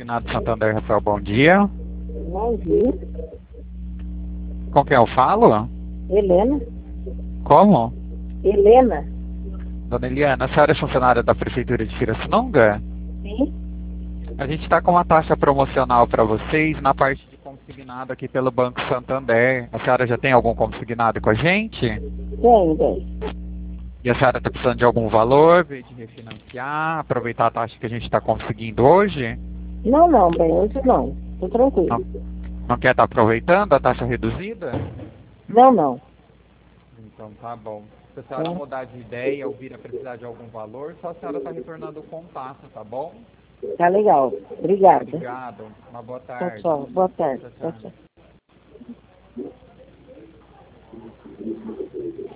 Consignado Santander, Rafael, bom dia. Bom dia. Com quem eu falo? Helena. Como? Helena. Dona Eliana, a senhora é funcionária da Prefeitura de Pirassununga? Sim. A gente está com uma taxa promocional para vocês na parte de consignado aqui pelo Banco Santander. A senhora já tem algum consignado com a gente? Tem. E a senhora está precisando de algum valor, veio de refinanciar, aproveitar a taxa que a gente está conseguindo hoje? Não, bem, hoje não. Tô tranquilo. Não, não quer estar aproveitando a taxa reduzida? Não. Então tá bom. Se a senhora mudar de ideia ou vir a precisar de algum valor, só a senhora está retornando o contato, tá bom? Tá legal. Obrigada. Obrigado. Uma boa tarde. Tchau. Boa tarde. Tchau. Tchau.